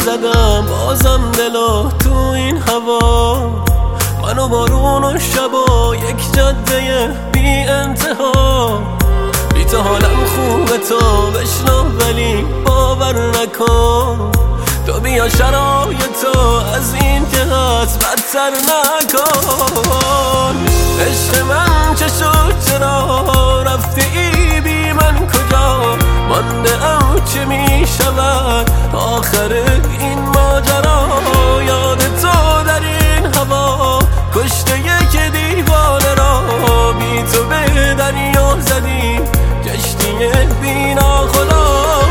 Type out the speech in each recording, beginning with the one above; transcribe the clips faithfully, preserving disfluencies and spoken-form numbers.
زدم بازم دلو تو این هوا، منو بارون و شبا یک جاده بی انتها. بی تو حالم خوبه تو بشنو ولی باور نکن، تو بیا شرایطو از این جهت بدتر نکن. عشق من چه شد چرا رفته ای بی من کجا مانده ام چه می شود آخر این ماجرا. یاد تو در این هوا کشته یک دیوانه را، بی تو به دریا زدیم کشتی بی ناخدا.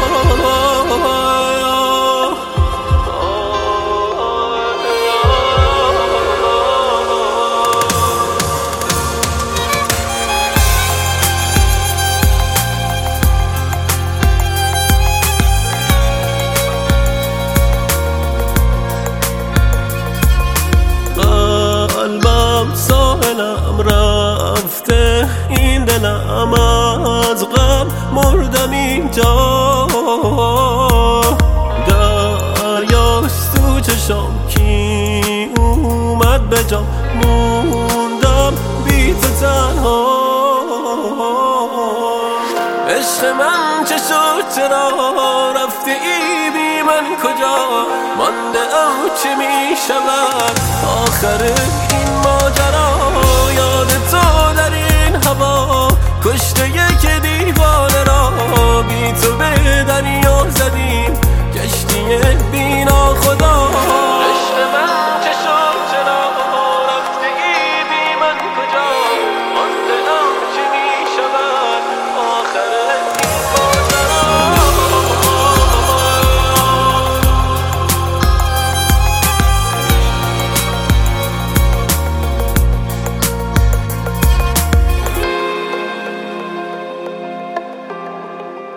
ساحلم رفته این دلم از غم مردم اینجا. دریاست تو چشام کی اومد به جام، موندم بی تو تنها. عشق من چه شد چرا رفته ای بی من کجا مانده ام چه می شود آخر این ماجرا. یاد تو در این هوا کشته یک دیوانه را، بی تو به دریا زدیم کشتی بی ناخدا. عشق من چه شد چرا رفته ای بی من کجا مانده ام چه می شود آخر این ماجرا.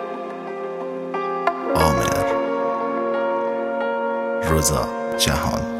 عامر رضا جهان.